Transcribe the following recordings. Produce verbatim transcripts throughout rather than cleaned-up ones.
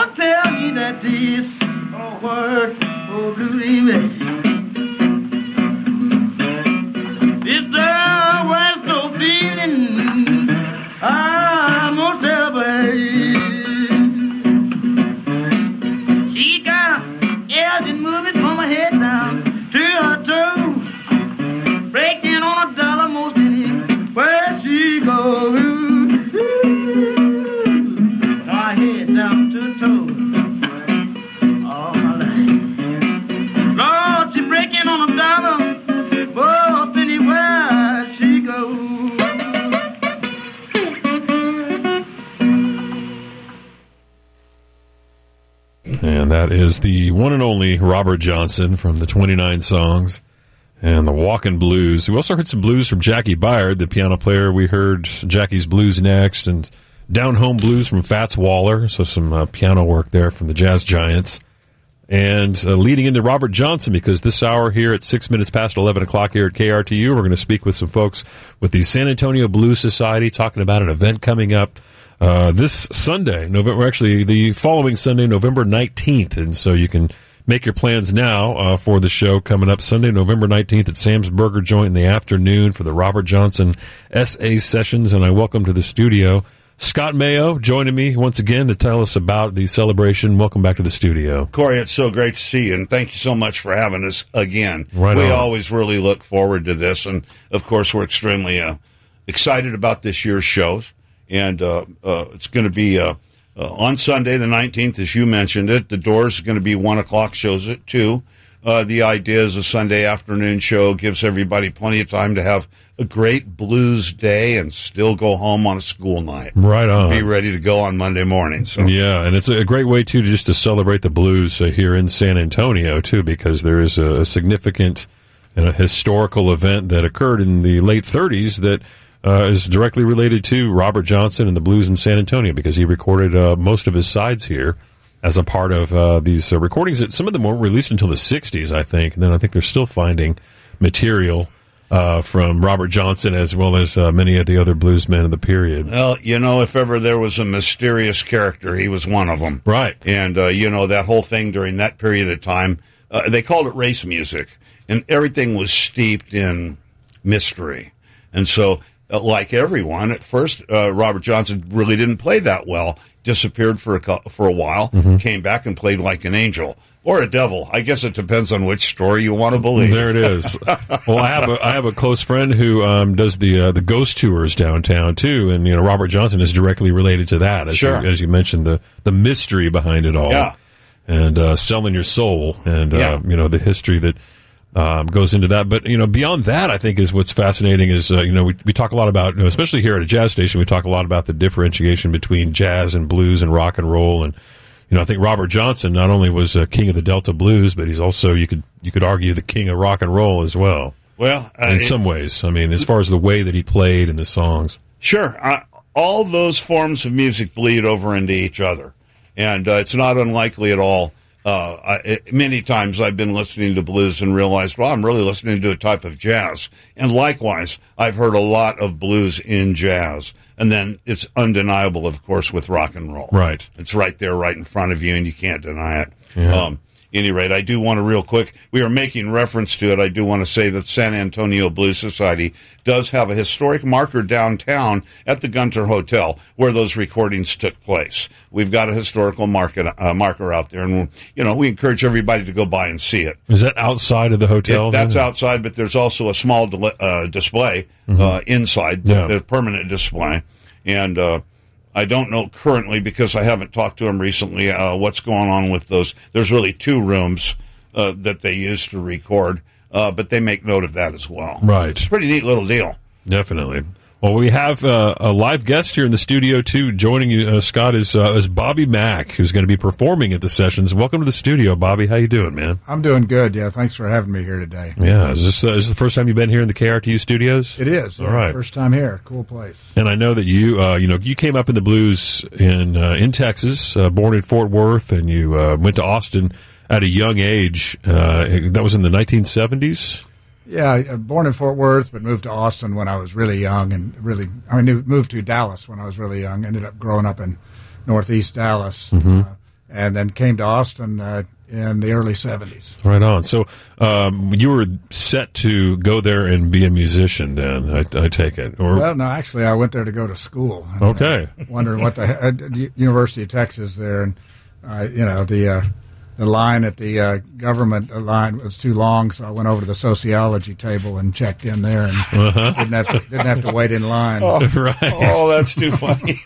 would tell me that this oh, word, oh, blues, this girl was so feeling, I'm gonna tell her. She got Elgin moving from her head down to her toes, breaking on a dollar most anywhere she goes. Her head down to her toes, all my life. Lord, she breaking on a dollar most anywhere she goes. And that is the one and only Robert Johnson from the twenty-nine Songs and the Walkin' Blues. We also heard some blues from Jackie Byard, the piano player. We heard Jackie's Blues next, and Down Home Blues from Fats Waller, so some uh, piano work there from the Jazz Giants. And uh, leading into Robert Johnson, because this hour here at six minutes past eleven o'clock here at K R T U, we're going to speak with some folks with the San Antonio Blues Society, talking about an event coming up Uh, this Sunday, November, actually the following Sunday, November nineteenth. And so you can make your plans now uh, for the show coming up Sunday, November nineteenth at Sam's Burger Joint in the afternoon for the Robert Johnson S A Sessions. And I welcome to the studio Scott Mayo joining me once again to tell us about the celebration. Welcome back to the studio. Corey, it's so great to see you, and thank you so much for having us again. Right we on. always really look forward to this, and of course we're extremely uh, excited about this year's shows. And uh, uh, it's going to be uh, uh, on Sunday, the nineteenth, as you mentioned it. The doors are going to be one o'clock, shows at two. Uh, the idea is a Sunday afternoon show, gives everybody plenty of time to have a great blues day and still go home on a school night. Right on. Be ready to go on Monday morning. So. Yeah, and it's a great way, too, to just to celebrate the blues uh, here in San Antonio, too, because there is a, a significant you know, historical event that occurred in the late thirties that Uh, is directly related to Robert Johnson and the blues in San Antonio, because he recorded uh, most of his sides here as a part of uh, these uh, recordings. That some of them weren't released until the sixties, I think. And then I think they're still finding material uh, from Robert Johnson as well as uh, many of the other bluesmen of the period. Well, you know, if ever there was a mysterious character, he was one of them. Right. And, uh, you know, that whole thing during that period of time, uh, they called it race music. And everything was steeped in mystery. And so, like everyone, at first, uh, Robert Johnson really didn't play that well. Disappeared for a for a while, mm-hmm. came back and played like an angel or a devil. I guess it depends on which story you want to believe. There it is. Well, I have a I have a close friend who um, does the uh, the ghost tours downtown too, and you know Robert Johnson is directly related to that. As sure. you, as you mentioned, the the mystery behind it all, yeah. and uh, selling your soul, and uh, yeah. you know the history that. Um, goes into that, but you know, beyond that, I think is what's fascinating is uh, you know we we talk a lot about, you know, especially here at a jazz station, we talk a lot about the differentiation between jazz and blues and rock and roll, and you know I think Robert Johnson not only was a king of the Delta blues, but he's also you could you could argue the king of rock and roll as well. Well, uh, in it, some ways, I mean, as far as the way that he played in the songs. Sure, uh, all those forms of music bleed over into each other, and uh, it's not unlikely at all. Uh, I, it, many times I've been listening to blues and realized, well, I'm really listening to a type of jazz. And likewise, I've heard a lot of blues in jazz. And then it's undeniable, of course, with rock and roll. Right. It's right there, right in front of you, and you can't deny it. Yeah. Um, any rate, I do want to real quick, we are making reference to it, I do want to say that San Antonio Blues Society does have a historic marker downtown at the Gunter Hotel where those recordings took place. We've got a historical market, uh, marker out there, and, you know, we encourage everybody to go by and see it. Is that outside of the hotel? It, that's outside, but there's also a small del- uh, display mm-hmm. uh, inside, yeah. the, the permanent display, and uh I don't know currently, because I haven't talked to him recently, uh, what's going on with those. There's really two rooms uh, that they use to record, uh, but they make note of that as well. Right. It's a pretty neat little deal. Definitely. Well, we have uh, a live guest here in the studio, too. Joining you, uh, Scott, is uh, is Bobby Mack, who's going to be performing at the sessions. Welcome to the studio, Bobby. How you doing, man? I'm doing good, yeah. Thanks for having me here today. Yeah. Is this, uh, is this the first time you've been here in the K R T U studios? It is. All yeah, right. First time here. Cool place. And I know that you, uh, you know, you came up in the blues in uh, in Texas, uh, born in Fort Worth, and you uh, went to Austin at a young age. Uh, that was in the nineteen seventies? Yeah, born in Fort Worth, but moved to Austin when I was really young, and really, I mean, moved to Dallas when I was really young. Ended up growing up in Northeast Dallas, mm-hmm. uh, and then came to Austin uh, in the early seventies. Right on. So um, you were set to go there and be a musician then, I, I take it? Or Well, no, actually, I went there to go to school. And, Okay. Uh, wondering what the uh, University of Texas there, and uh, you know the uh, the line at the uh, government line was too long, so I went over to the sociology table and checked in there, and uh-huh. didn't have to, didn't have to wait in line. Oh, right. Oh, that's too funny.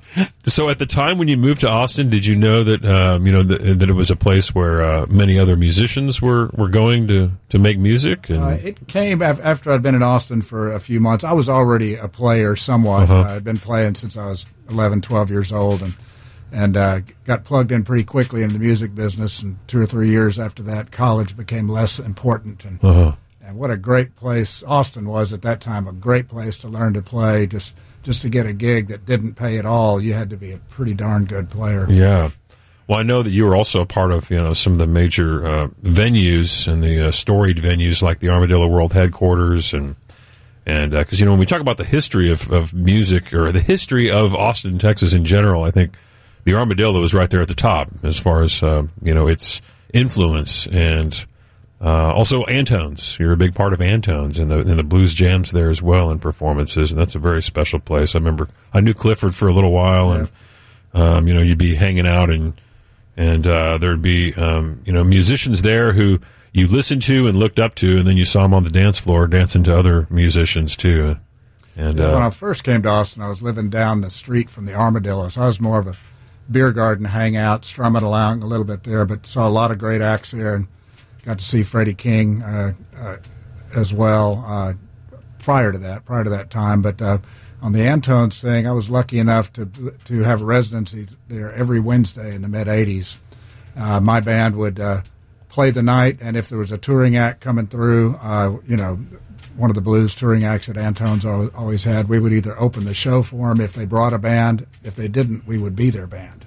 So at the time when you moved to Austin, did you know that um, you know that, that it was a place where uh, many other musicians were, were going to, to make music? And... Uh, it came af- after I'd been in Austin for a few months. I was already a player somewhat. Uh-huh. Uh, I'd been playing since I was eleven, twelve years old, and and uh, got plugged in pretty quickly into the music business. And two or three years after that, college became less important. And, uh-huh. and what a great place Austin was at that time, a great place to learn to play. Just just to get a gig that didn't pay at all, you had to be a pretty darn good player. Yeah. Well, I know that you were also a part of, you know, some of the major uh, venues and the uh, storied venues like the Armadillo World Headquarters and and because, uh, you know, when we talk about the history of, of music or the history of Austin, Texas in general, I think the Armadillo is right there at the top as far as, uh, you know, its influence. And uh, also Antone's. You're a big part of Antone's and the, and the blues jams there as well and performances. And that's a very special place. I remember I knew Clifford for a little while, Yeah. and, um, you know, you'd be hanging out and, and uh, there'd be, um, you know, musicians there who you listened to and looked up to, and then you saw them on the dance floor dancing to other musicians too. And Yeah, uh, when I first came to Austin, I was living down the street from the Armadillo, so I was more of a beer garden hangout, strumming along a little bit there, but saw a lot of great acts there, and got to see Freddie King uh, uh, as well uh, prior to that, prior to that time. But uh, on the Antone's thing, I was lucky enough to to have a residency there every Wednesday in the mid eighties. Uh, my band would uh, play the night, and if there was a touring act coming through, uh, you know, one of the blues touring acts that Antone's always had, we would either open the show for them if they brought a band. If they didn't, we would be their band.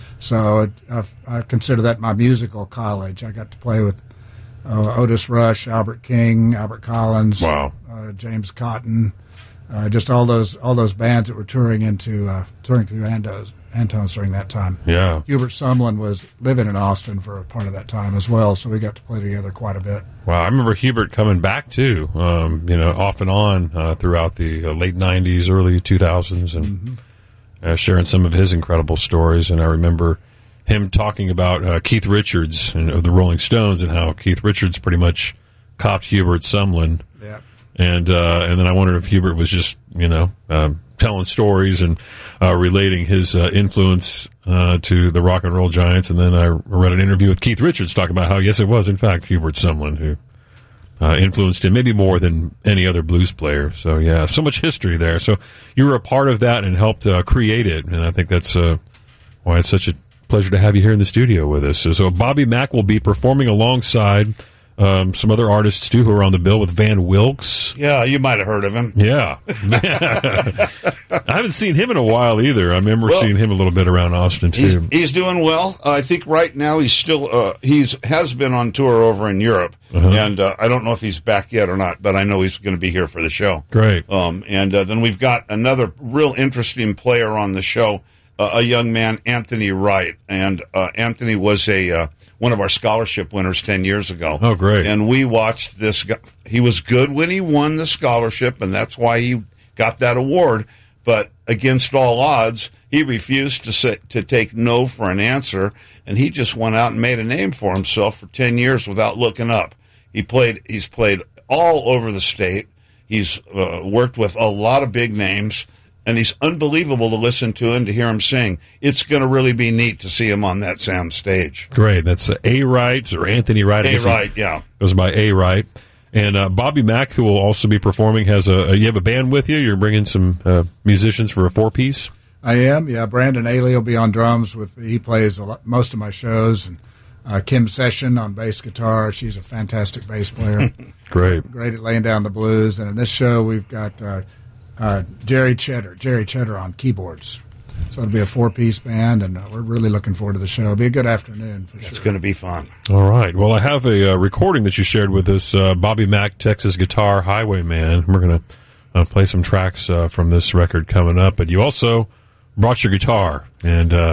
So it, I, I consider that my musical college. I got to play with uh, Otis Rush, Albert King, Albert Collins, Wow. uh, James Cotton, uh, just all those all those bands that were touring into uh, touring through Antone's, Antone's during that time. yeah. Hubert Sumlin was living in Austin for a part of that time as well, so we got to play together quite a bit. Wow, I remember Hubert coming back too, um, you know, off and on uh, throughout the uh, late nineties, early two thousands, and mm-hmm. uh, sharing some of his incredible stories. And I remember him talking about uh, Keith Richards and, of the Rolling Stones and how Keith Richards pretty much copped Hubert Sumlin. Yeah. And uh, and then I wondered if Hubert was just, you know, um, telling stories and uh, relating his uh, influence uh, to the rock and roll giants. And then I read an interview with Keith Richards talking about how, yes, it was, in fact, Hubert Sumlin who uh, influenced him, maybe more than any other blues player. So, yeah, so much history there. So you were a part of that and helped uh, create it. And I think that's uh, why it's such a pleasure to have you here in the studio with us. So, so Bobby Mack will be performing alongside Um, some other artists, too, who are on the bill with Van Wilkes. Yeah, you might have heard of him. Yeah. I haven't seen him in a while, either. I remember Well, seeing him a little bit around Austin, He's, too. he's doing well. Uh, I think right now he's still uh, he's has been on tour over in Europe, Uh-huh. and uh, I don't know if he's back yet or not, but I know he's going to be here for the show. Great. Um, and uh, then we've got another real interesting player on the show, uh, a young man, Anthony Wright, and uh, Anthony was a uh, one of our scholarship winners ten years ago. Oh, great. And we watched this guy. He was good when he won the scholarship, and that's why he got that award. But against all odds, he refused to say, to take no for an answer, and he just went out and made a name for himself for ten years without looking up. He played. He's played all over the state. He's uh, worked with a lot of big names, and he's unbelievable to listen to and to hear him sing. It's going to really be neat to see him on that sound stage. Great. That's uh, A. Wright, or Anthony Wright. I A. guess he Wright, yeah. Goes by A. Wright. And uh, Bobby Mack, who will also be performing, has a, you have a band with you? You're bringing some uh, musicians for a four-piece? I am, yeah. Brandon Ailey will be on drums. With He plays a lot, most of my shows. And uh, Kim Session on bass guitar. She's a fantastic bass player. Great. Great at laying down the blues. And in this show, we've got uh, uh, Jerry Cheddar, Jerry Cheddar on keyboards. So it'll be a four-piece band, and uh, we're really looking forward to the show. It'll be a good afternoon for It's sure. going to be fun. All right. Well, I have a uh, recording that you shared with us, uh, Bobby Mack, Texas Guitar Highwayman. We're going to uh, play some tracks uh, from this record coming up. But you also brought your guitar, and um,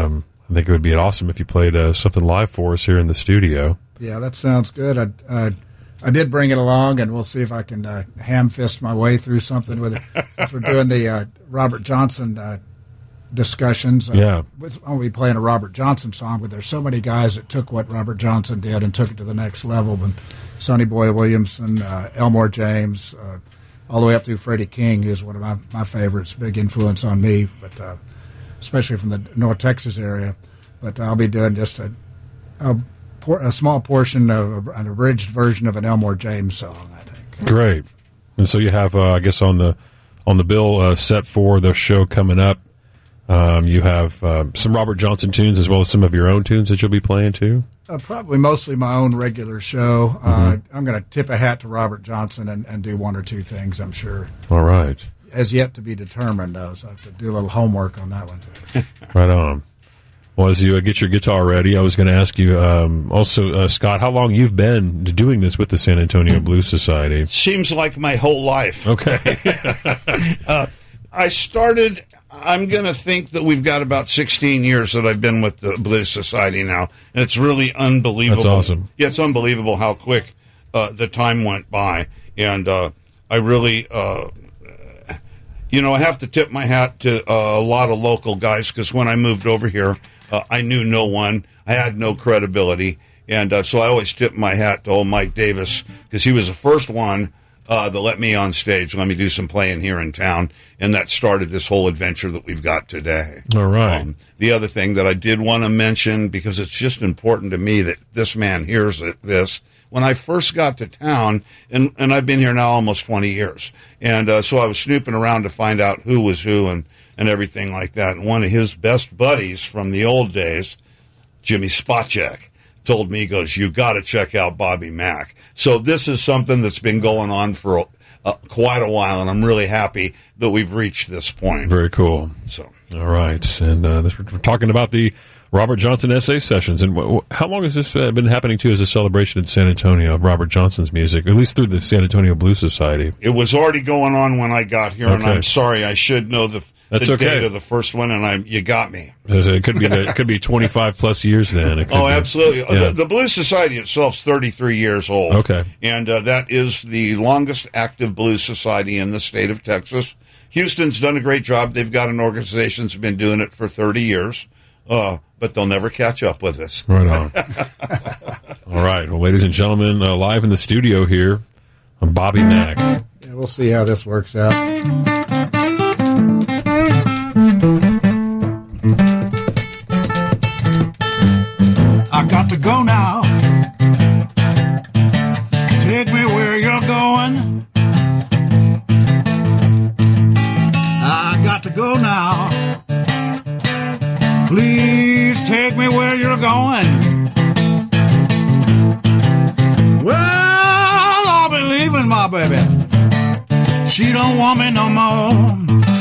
I think it would be awesome if you played uh, something live for us here in the studio. Yeah, that sounds good. I, uh, I did bring it along, and we'll see if I can uh, ham fist my way through something with it. Since we're doing the uh, Robert Johnson uh, discussions, uh, yeah, I'll be playing a Robert Johnson song, but there's so many guys that took what Robert Johnson did and took it to the next level. And Sonny Boy Williamson, uh, Elmore James, uh, all the way up through Freddie King, who's one of my, my favorites, big influence on me, but uh, especially from the North Texas area. But I'll be doing just a, a, a small portion of an abridged version of an Elmore James song, I think. Great. And so you have, uh, I guess, on the on the bill uh, set for the show coming up, um, you have uh, some Robert Johnson tunes as well as some of your own tunes that you'll be playing too? Uh, probably mostly my own regular show. Mm-hmm. Uh, I'm going to tip a hat to Robert Johnson and, and do one or two things, I'm sure. All right. As yet to be determined, though, so I have to do a little homework on that one. Right on. Well, as you uh, get your guitar ready, I was going to ask you um, also, uh, Scott, how long you've been doing this with the San Antonio Blues Society? Seems like my whole life. Okay. uh, I started, I'm going to think that we've got about sixteen years that I've been with the Blues Society now. And it's really unbelievable. That's awesome. Yeah, it's unbelievable how quick uh, the time went by. And uh, I really... Uh, You know, I have to tip my hat to uh, a lot of local guys because when I moved over here, uh, I knew no one. I had no credibility. And uh, so I always tip my hat to old Mike Davis because he was the first one uh, that let me on stage, let me do some playing here in town. And that started this whole adventure that we've got today. All right. Um, the other thing that I did want to mention, because it's just important to me that this man hears it, this, when I first got to town, and, and I've been here now almost twenty years, and uh, so I was snooping around to find out who was who and, and everything like that. And one of his best buddies from the old days, Jimmy Spacek, told me, he goes, you got to check out Bobby Mack. So this is something that's been going on for uh, quite a while, and I'm really happy that we've reached this point. Very cool. So, all right, and uh, this, we're talking about the Robert Johnson essay sessions. And w- how long has this uh, been happening, too, as a celebration in San Antonio of Robert Johnson's music, at least through the San Antonio Blues Society? It was already going on when I got here, okay. and I'm sorry, I should know the, That's the okay. date of the first one, and I you got me. It could be the, it could be twenty-five plus years then. It could Oh, be. absolutely. Yeah. The, the Blues Society itself is thirty-three years old. Okay. And uh, that is the longest active blues society in the state of Texas. Houston's done a great job. They've got an organization that's been doing it for thirty years. Uh, but they'll never catch up with us. Right on. All right. Well, ladies and gentlemen, uh, live in the studio here, I'm Bobby Mack. Yeah, we'll see how this works out. I got to go now. Take me where you're going. I got to go now. Please take me where you're going. Well, I'll be leaving my baby. She don't want me no more.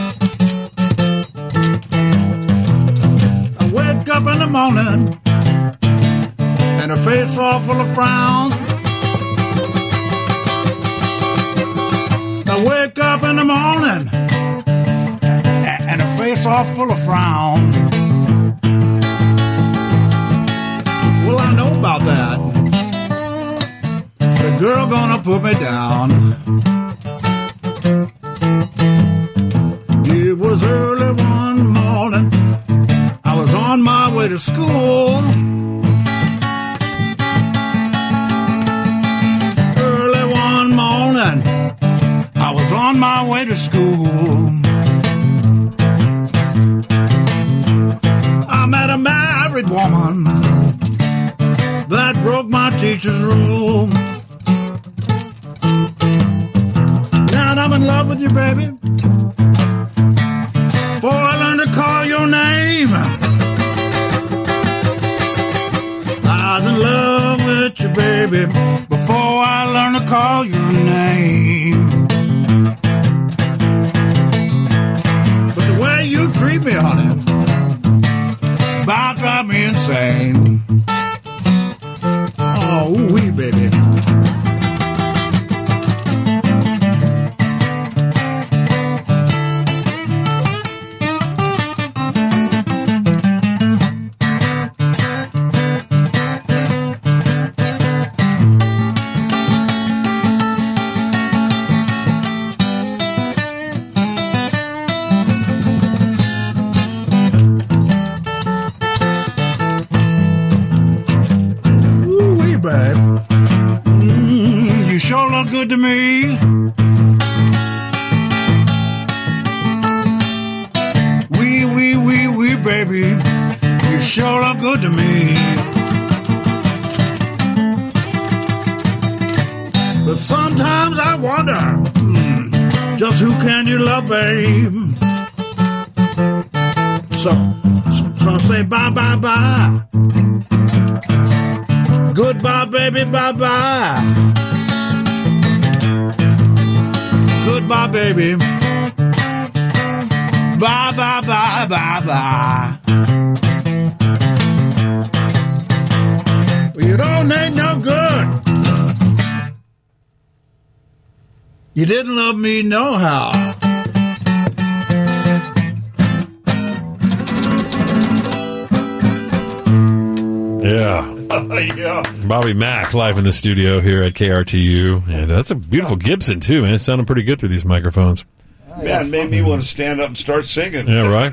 I wake up in the morning and her face all full of frowns. I wake up in the morning and her face all full of frowns. Well, I know about that. The girl gonna put me down. It was early one morning. I was on my way to school. Early one morning, I was on my way to school. I met a married woman that broke my teacher's rule. Now I'm in love with you, baby. Before I learn to call your name, I was in love with you, baby. Before I learn to call your name. But the way you treat me, honey, about drive me insane. Oh, wee, baby. baby, you sure look good to me. But sometimes I wonder, hmm, just who can you love, babe? So, so, so I say bye, bye, bye. Goodbye, baby, bye, bye. Goodbye, baby. Bye, bye, bye, bye, bye. Well, you don't ain't no good. You didn't love me no how. Yeah. Yeah. Bobby Mack live in the studio here at K R T U. And that's a beautiful Gibson, too, man. It's sounding pretty good through these microphones. Man, made me want to stand up and start singing. Yeah, right.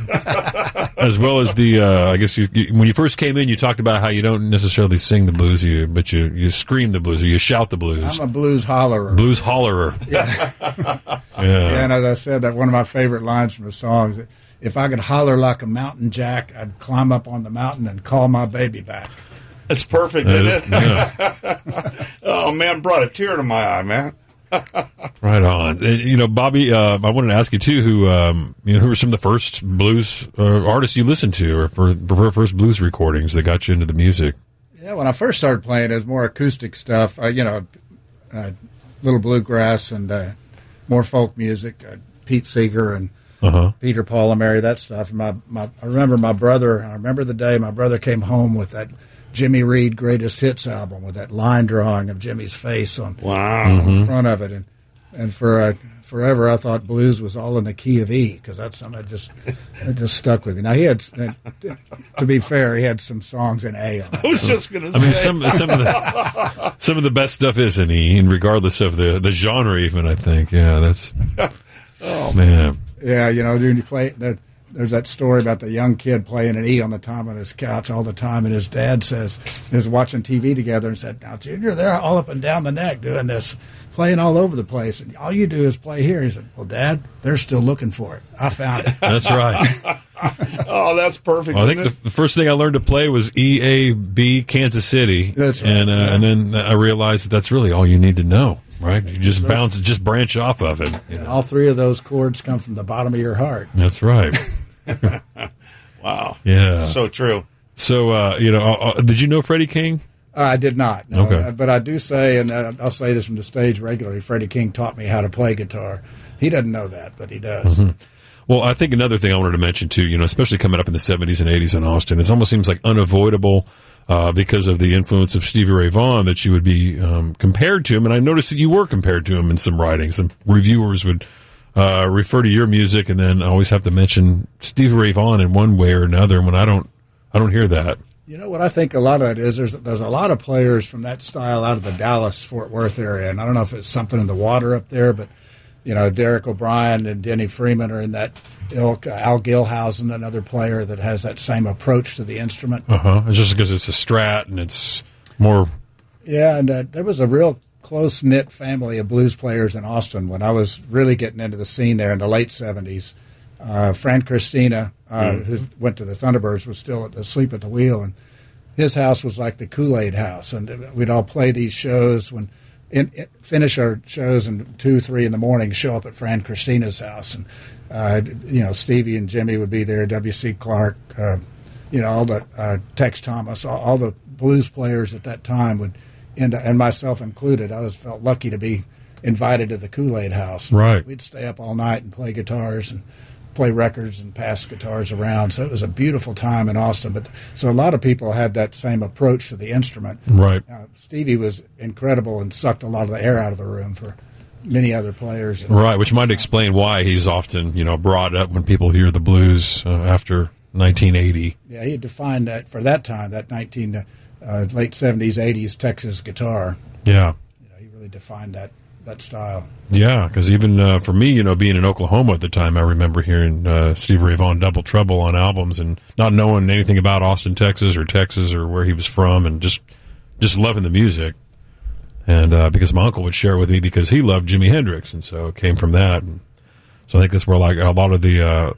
As well as the, uh, I guess you, you, when you first came in, you talked about how you don't necessarily sing the blues, you, but you, you scream the blues or you shout the blues. I'm a blues hollerer. Blues hollerer. Yeah. Yeah. Yeah, and as I said, that one of my favorite lines from the song is, if I could holler like a mountain jack, I'd climb up on the mountain and call my baby back. That's perfect, That isn't is- it? yeah. Oh, man, brought a tear to my eye, man. Right on. And, you know, Bobby, uh, I wanted to ask you too, who um, you know, who were some of the first blues uh, artists you listened to, or for, for first blues recordings that got you into the music? Yeah, when I first started playing, it was more acoustic stuff. Uh, you know, uh, little bluegrass and uh, more folk music. Uh, Pete Seeger and Uh-huh. Peter Paul and Mary, that stuff. And my, my, I remember my brother. I remember the day my brother came home with that Jimmy Reed Greatest Hits album with that line drawing of Jimmy's face on, Wow. on the front of it, and and for uh, forever I thought blues was all in the key of E, because that's something that just that just stuck with me. Now he had, to be fair, he had some songs in A on it. I was just going to I say. mean, some some of the some of the best stuff is in E, and regardless of the, the genre, even I think, yeah, that's oh man, Yeah, you know, when you play there, there's that story about the young kid playing an E on the time on his couch all the time, and his dad says, is watching T V together and said, now, Junior, they're all up and down the neck doing this, playing all over the place, and all you do is play here. He said, well, Dad, they're still looking for it. I found it. that's right. Oh, that's perfect. Well, I think isn't the, it? the first thing I learned to play was E A B Kansas City, That's right, and uh, yeah. and then I realized that that's really all you need to know, right? You just bounce, just branch off of it. And all three of those chords come from the bottom of your heart. That's right. Wow. Yeah. So true. So, uh, you know, uh, uh, did you know Freddie King? Uh, I did not. No, Okay. Uh, But I do say, and uh, I'll say this from the stage regularly, Freddie King taught me how to play guitar. He doesn't know that, but he does. Mm-hmm. Well, I think another thing I wanted to mention too, you know, especially coming up in the seventies and eighties in Austin, it almost seems like unavoidable uh, because of the influence of Stevie Ray Vaughan that you would be um, compared to him. And I noticed that you were compared to him in some writings. Some reviewers would uh, refer to your music, and then I always have to mention Stevie Ray Vaughan in one way or another. And when I don't, I don't hear that. You know what I think a lot of it is, there's there's a lot of players from that style out of the Dallas Fort Worth area, and I don't know if it's something in the water up there, but you know, Derek O'Brien and Denny Freeman are in that ilk. Uh, Al Gilhousen, another player that has that same approach to the instrument. Uh huh. It's just because it's a Strat and it's more. Yeah, and uh, there was a real close knit family of blues players in Austin when I was really getting into the scene there in the late seventies. Uh, Fran Christina, uh, mm. who went to the Thunderbirds, was still asleep at the wheel, and his house was like the Kool-Aid house, and we'd all play these shows when in, in, finish our shows and two, three in the morning, show up at Fran Christina's house, and uh, you know, Stevie and Jimmy would be there, W C Clark, uh, you know, all the uh, Tex Thomas, all, all the blues players at that time would, end, and myself included. I just felt lucky to be invited to the Kool-Aid house. Right. We'd stay up all night and play guitars and play records and pass guitars around. So it was a beautiful time in Austin. But so a lot of people had that same approach to the instrument. Right. Uh, Stevie was incredible and sucked a lot of the air out of the room for many other players. Right, which might explain why he's often, you know, brought up when people hear the blues uh, after nineteen eighty. Yeah, he had defined that for that time, that nineteen uh, late seventies, eighties Texas guitar. Yeah. You know, he really defined that that style. Yeah, because even uh, for me, you know, being in Oklahoma at the time, I remember hearing uh, Stevie Ray Vaughan Double Trouble on albums and not knowing anything about Austin, Texas, or Texas, or where he was from, and just just loving the music. And uh, because my uncle would share it with me because he loved Jimi Hendrix, and so it came from that. And so I think that's where like a lot of the uh,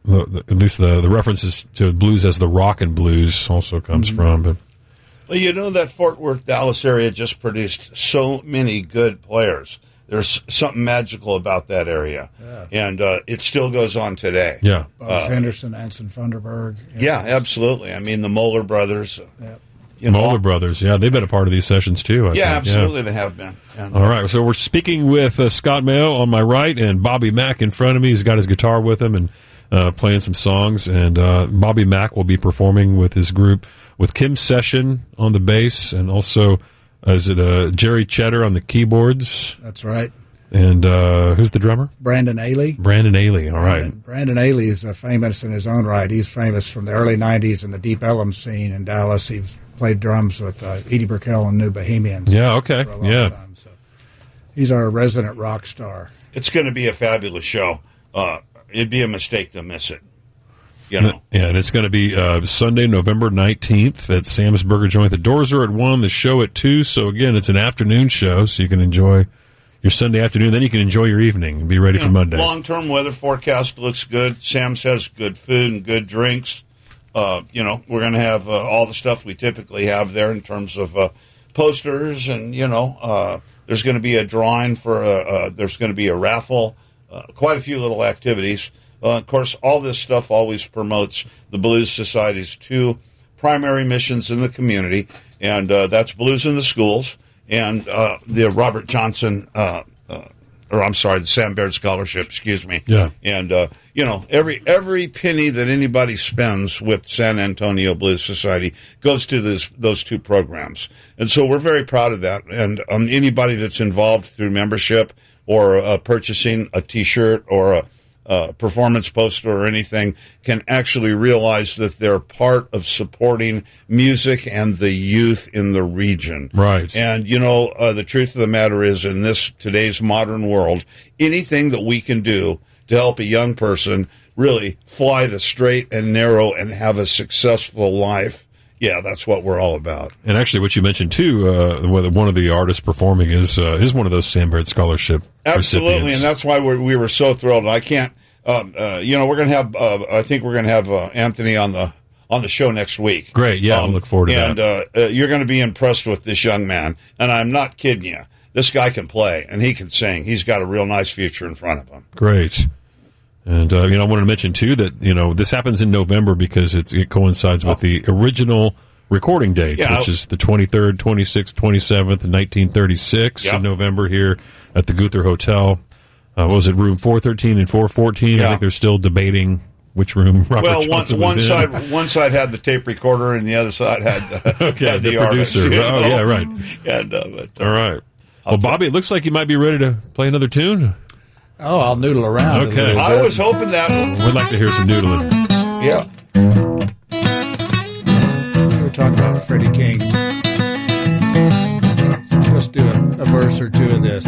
the, the, at least the, the references to blues as the rockin' blues also comes mm-hmm. from. But well, you know that Fort Worth, Dallas area just produced so many good players. There's something magical about that area, yeah. and uh, it still goes on today. Yeah, Bugs uh, Henderson, Anson Funderburg. Yeah, know. absolutely. I mean, the Moeller brothers. Yeah. You know, Moeller brothers, yeah, they've been a part of these sessions too. I yeah, think. absolutely, yeah. they have been. And, All right, so we're speaking with uh, Scott Mayo on my right and Bobby Mack in front of me. He's got his guitar with him and uh, playing some songs. And uh, Bobby Mack will be performing with his group with Kim Session on the bass and also uh, is it uh, Jerry Cheddar on the keyboards? That's right. And uh, who's the drummer? Brandon Ailey. Brandon Ailey, all right. Brandon, Brandon Ailey is uh, famous in his own right. He's famous from the early nineties in the Deep Ellum scene in Dallas. He's played drums with uh, Edie Brickell and New Bohemians. Yeah, okay, yeah. Time, so he's our resident rock star. It's going to be a fabulous show. Uh, it'd be a mistake to miss it. You know. Yeah, and it's going to be uh, Sunday, November nineteenth at Sam's Burger Joint. The doors are at one, the show at two. So, again, it's an afternoon show, so you can enjoy your Sunday afternoon. Then you can enjoy your evening and be ready you for know, Monday. Long-term weather forecast looks good. Sam's has good food and good drinks. Uh, you know, we're going to have uh, all the stuff we typically have there in terms of uh, posters, and you know, uh, there's going to be a drawing for a, uh, there's going to be a raffle, uh, quite a few little activities. Uh, of course, all this stuff always promotes the Blues Society's two primary missions in the community, and uh, that's blues in the schools and uh, the Robert Johnson. Uh, uh, Or I'm sorry, the Sam Baird Scholarship. Excuse me. Yeah. And uh, you know, every every penny that anybody spends with San Antonio Blues Society goes to this those two programs, and so we're very proud of that. And um, anybody that's involved through membership or uh, purchasing a T-shirt or a uh, performance poster or anything can actually realize that they're part of supporting music and the youth in the region. Right. And, you know, uh, the truth of the matter is, in this today's modern world, anything that we can do to help a young person really fly the straight and narrow and have a successful life, yeah, that's what we're all about. And actually, what you mentioned too, uh, one of the artists performing is uh, is one of those Sam Baird Scholarship Absolutely, recipients. And that's why we're, we were so thrilled. I can't, um, uh, you know, we're going to have. Uh, I think we're going to have uh, Anthony on the on the show next week. Great, yeah, um, I look forward to and, that. And uh, uh, you're going to be impressed with this young man. And I'm not kidding you. This guy can play and he can sing. He's got a real nice future in front of him. Great. And, uh, you know, I wanted to mention, too, that, you know, this happens in November because it, it coincides with the original recording dates, yeah, which is the twenty-third, twenty-sixth, twenty-seventh, and nineteen thirty-six yeah. in November here at the Gunther Hotel. Uh, what was it, room four thirteen and four fourteen? Yeah. I think they're still debating which room Robert well, Johnson one, one was side in. one side had the tape recorder and the other side had the, okay, had the, the artist, producer. you Oh, know? yeah, right. And, uh, but, uh, All right. I'll Well, Bobby, it looks like you might be ready to play another tune. Oh, I'll noodle around. Okay. A little I bit. was hoping that. We'd like to hear some noodling. Yeah. We were talking about Freddie King. So let's do a, a verse or two of this.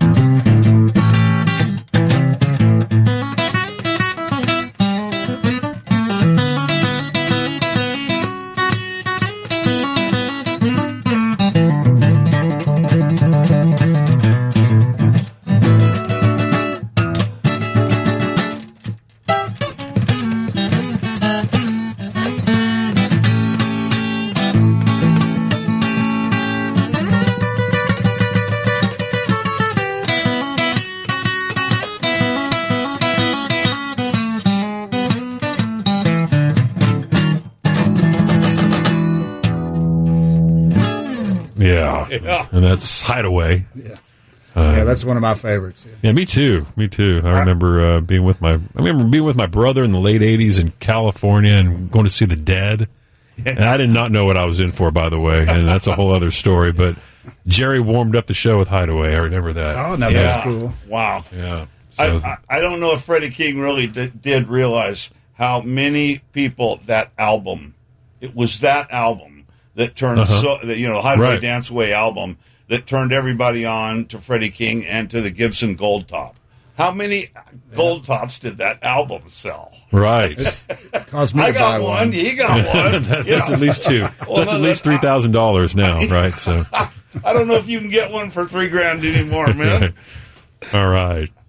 Yeah. Yeah. And that's Hideaway. Yeah. Uh, Yeah, that's one of my favorites. Yeah. Yeah, me too. Me too. I remember uh, being with my I remember being with my brother in the late eighties in California and going to see The Dead. And I did not know what I was in for, by the way, and that's a whole other story. But Jerry warmed up the show with Hideaway. I remember that. Oh, no, Yeah. that's cool. Wow. Yeah. I, So, I, I don't know if Freddie King really did, did realize how many people that album, it was that album that turned, Uh-huh. so that, you know, the Hideaway Right. Dance Away album that turned everybody on to Freddie King and to the Gibson Gold Top. How many Gold Tops did that album sell? right. Caused me I to buy got one. one. He got one. That- You that's know, at least two. Well, That's no, at least that- three thousand dollars now, right? So, I don't know if you can get one for three grand anymore, man. all right.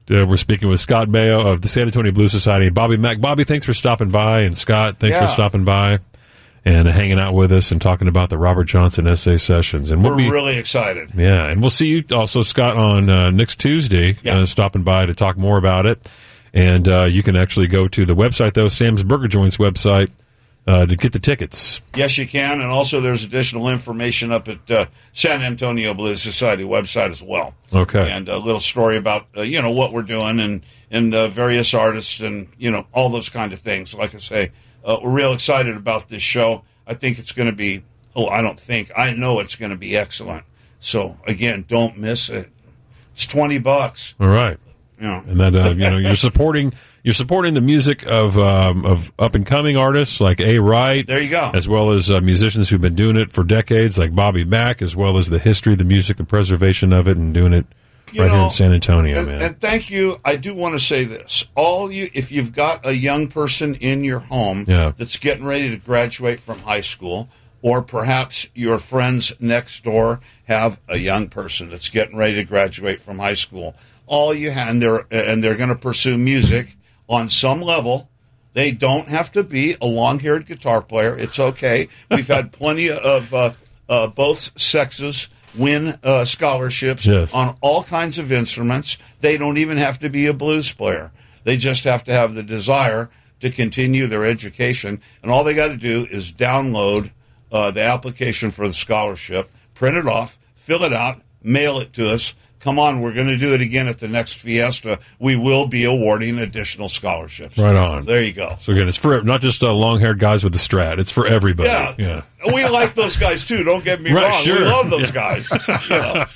Uh, we're speaking with Scott Mayo of the San Antonio Blues Society and Bobby Mack. Bobby, thanks for stopping by, and Scott, thanks Yeah. for stopping by and hanging out with us and talking about the Robert Johnson essay sessions. And we'll We're be, really excited. yeah, and we'll see you also, Scott, on uh, next Tuesday, Yeah. uh, stopping by to talk more about it. And uh, you can actually go to the website, though, Sam's Burger Joint's website, uh, to get the tickets. Yes, you can. And also there's additional information up at uh, San Antonio Blues Society website as well. Okay. And a little story about, uh, you know, what we're doing and, and uh, various artists and, you know, all those kind of things. Like I say, uh, we're real excited about this show. I think it's going to be, oh, I don't think, I know it's going to be excellent. So, again, don't miss it. It's twenty bucks. All right. You know. And that uh, you know you're supporting you're supporting the music of um, of up and coming artists like A. Wright. There you go. As well as uh, musicians who've been doing it for decades, like Bobby Mack, as well as the history, the music, the preservation of it, and doing it You right know, here in San Antonio, and, man. and thank you. I do want to say this: all you, if you've got a young person in your home Yeah. that's getting ready to graduate from high school, or perhaps your friends next door have a young person that's getting ready to graduate from high school, all you have, and they're and they're going to pursue music on some level. They don't have to be a long-haired guitar player. It's okay. We've had plenty of uh, uh, both sexes win uh, scholarships Yes. on all kinds of instruments. They don't even have to be a blues player. They just have to have the desire to continue their education. And all they got to do is download uh, the application for the scholarship, print it off, fill it out, mail it to us. Come on, we're going to do it again at the next Fiesta. We will be awarding additional scholarships. Right on. There you go. So again, it's for not just uh, long-haired guys with the Strat. It's for everybody. Yeah. Yeah. We like those guys, too. Don't get me Right, wrong. sure. We love those Yeah. guys. You know.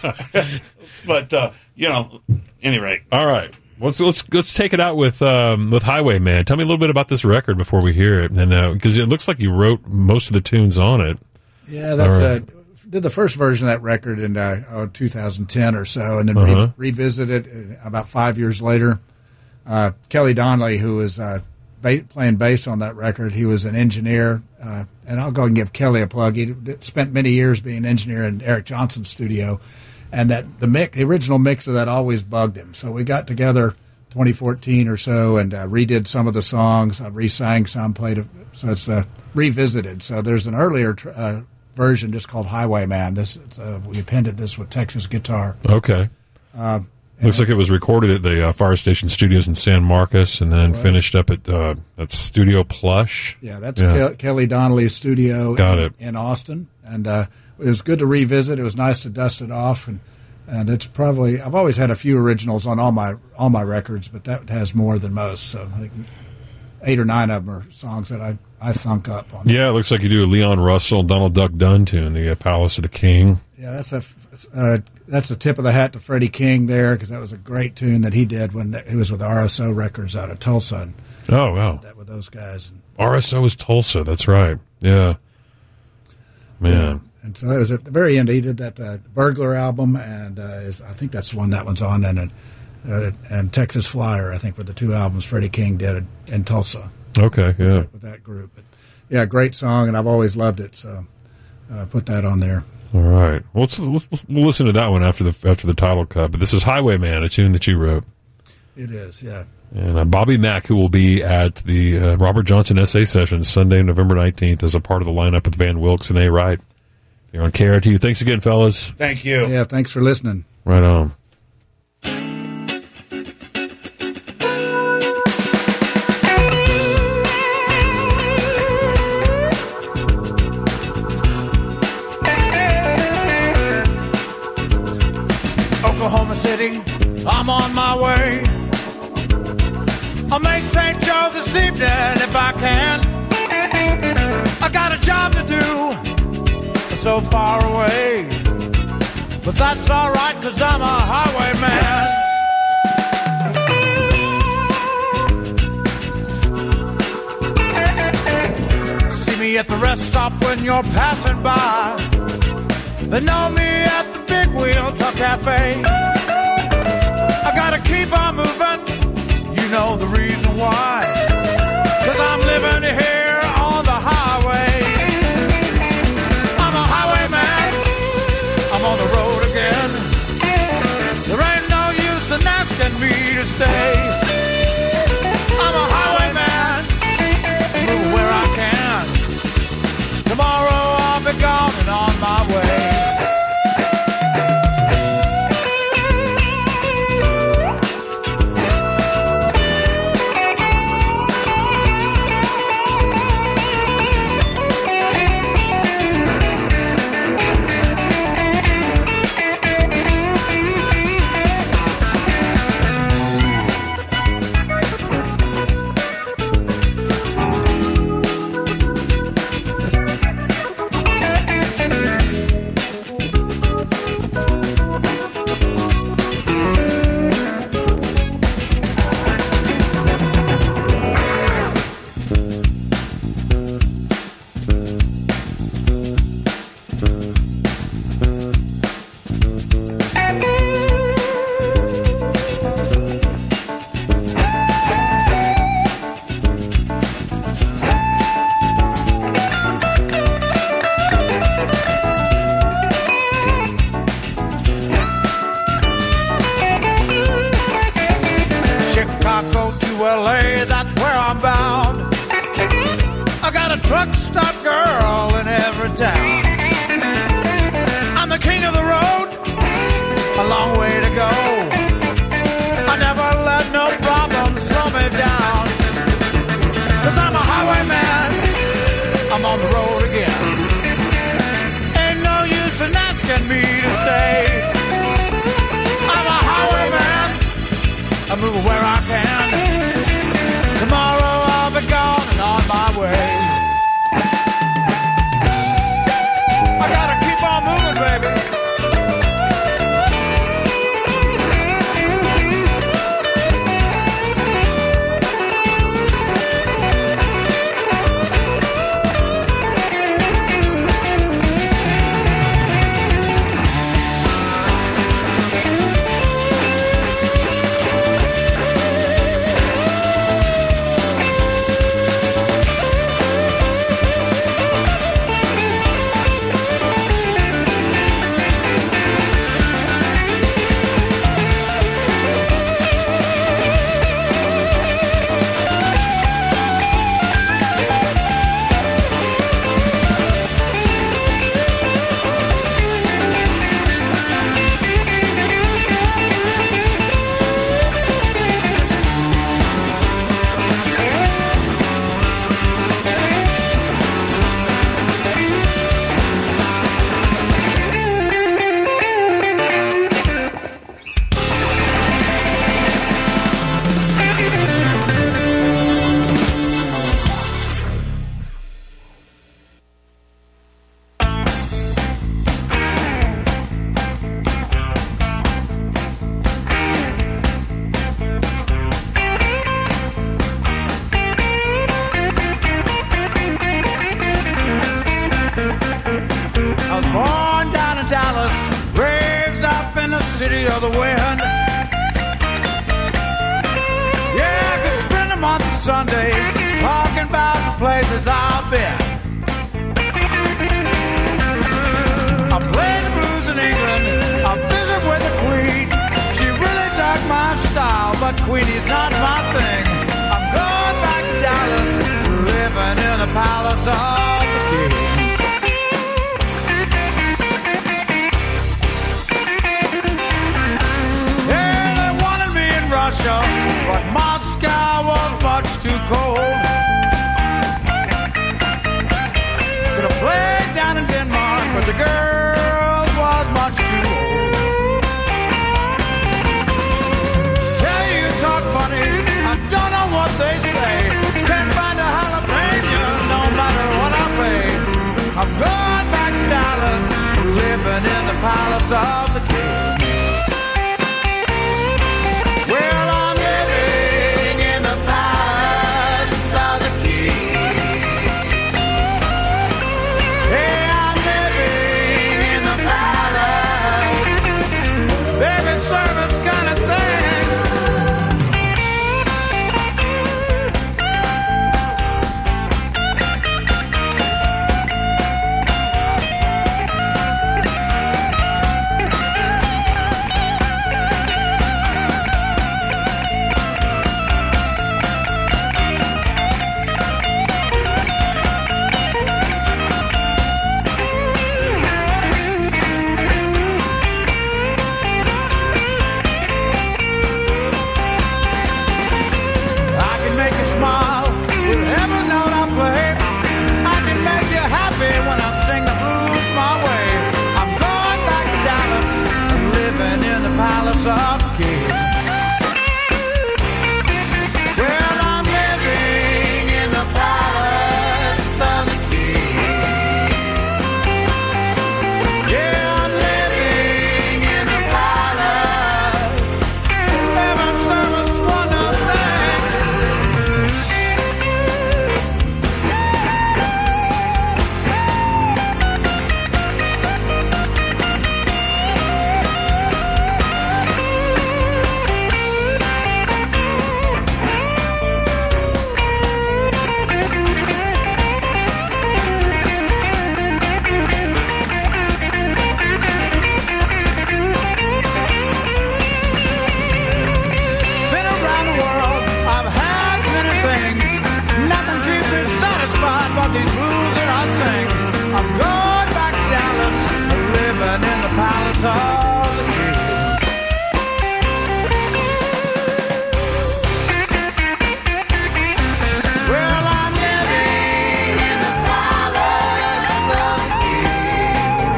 But, uh, you know, any rate. All right. Let's let's let's take it out with um, with Highwayman. Tell me a little bit about this record before we hear it, and because uh, it looks like you wrote most of the tunes on it. Yeah, that's All uh, right. did the first version of that record in uh, oh, two thousand ten or so, and then Uh-huh. re- revisited it about five years later. Uh, Kelly Donnelly, who was uh, ba- playing bass on that record, he was an engineer, uh, and I'll go and give Kelly a plug. He d- spent many years being an engineer in Eric Johnson's studio, and that the mix, the original mix of that always bugged him. So we got together twenty fourteen or so and uh, redid some of the songs. I re-sang some, played it, so it's uh, revisited. So there's an earlier tr- uh, version just called Highwayman. This it's, uh, we appended this with Texas guitar. Okay. Uh, Looks like it was recorded at the uh, Fire Station Studios in San Marcos, and then finished up at uh, at Studio Plush. Yeah, that's Yeah. Ke- Kelly Donnelly's studio Got in, it. in Austin, and uh, it was good to revisit. It was nice to dust it off, and and it's probably I've always had a few originals on all my all my records, but that has more than most. So I think eight or nine of them are songs that I I thunk up on. Yeah, it looks like you do a Leon Russell, Donald Duck Dunn tune, the uh, Palace of the King. Yeah, that's a uh, that's a tip of the hat to Freddie King there, because that was a great tune that he did when he was with R S O Records out of Tulsa. And Oh, wow. that with those guys. And, R S O is Tulsa, that's right. Yeah. Man. and so it was at the very end. He did that uh, Burglar album, and uh, is, I think that's the one that one's on, and uh, and Texas Flyer. I think were the two albums Freddie King did in Tulsa Okay, yeah. with that group. But yeah, great song, and I've always loved it. So uh, put that on there. All right. Well, let's, let's, we'll listen to that one after the after the title cut. But this is Highwayman, a tune that you wrote. It is, yeah. And uh, Bobby Mack, who will be at the uh, Robert Johnson Essay Session Sunday, November nineteenth, as a part of the lineup with Van Wilkes and A. Wright. You're on K R T U. Thanks again, fellas. Thank you. Yeah, thanks for listening. Right on. Oklahoma City, I'm on my way. I'll make Saint Joe this evening if I can. I got a job to do, so far away. But that's alright, cause I'm a highwayman. See me at the rest stop when you're passing by. They know me at the Big Wheel Tuck Cafe. I gotta keep on moving, you know the reason why. Cause I'm living here on the highway. I'm a highwayman, I'm on the road again. There ain't no use in asking me to stay. truck stop girl in every town. I'm the king of the road, a long way to go. I never let no problem slow me down. Cause I'm a highwayman, I'm on the road again. Ain't no use in asking me to stay. I'm a highwayman, I move where I can. Tomorrow I'll be gone and on my way. I gotta keep on moving, baby. I'm going back to Dallas, living in the palace of the king. Well, I'm living in the palace of the king.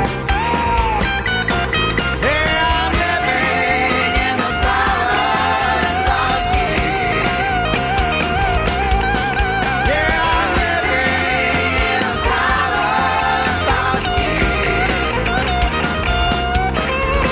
Yeah, I'm living in the palace of the king. Yeah, I'm living in the palace of the king.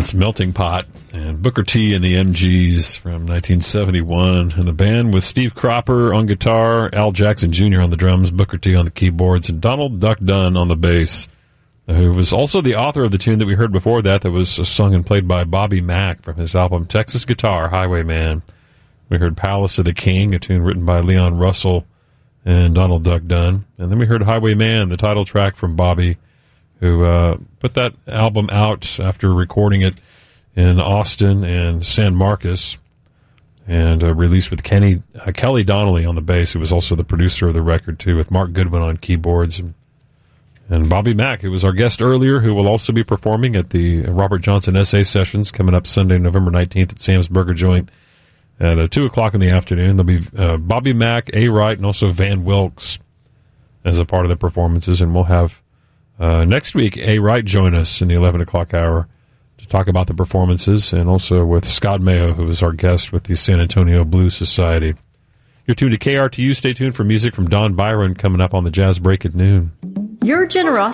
That's Melting Pot and Booker T and the M Gs from nineteen seventy-one. And the band with Steve Cropper on guitar, Al Jackson Junior on the drums, Booker T on the keyboards, and Donald Duck Dunn on the bass, who was also the author of the tune that we heard before that that was sung and played by Bobby Mack from his album Texas Guitar, Highwayman. We heard Palace of the King, a tune written by Leon Russell and Donald Duck Dunn. And then we heard Highwayman, the title track from Bobby, who uh, put that album out after recording it in Austin and San Marcos, and uh, released with Kenny uh, Kelly Donnelly on the bass, who was also the producer of the record, too, with Mark Goodwin on keyboards, and, and Bobby Mack, who was our guest earlier, who will also be performing at the Robert Johnson S A Sessions coming up Sunday, November nineteenth at Sam's Burger Joint at uh, two o'clock in the afternoon. There'll be uh, Bobby Mack, A. Wright, and also Van Wilkes as a part of the performances, and we'll have Uh, next week, A. Wright join us in the eleven o'clock hour to talk about the performances, and also with Scott Mayo, who is our guest with the San Antonio Blues Society. You're tuned to K R T U. Stay tuned for music from Don Byron coming up on the Jazz Break at noon. Your generosity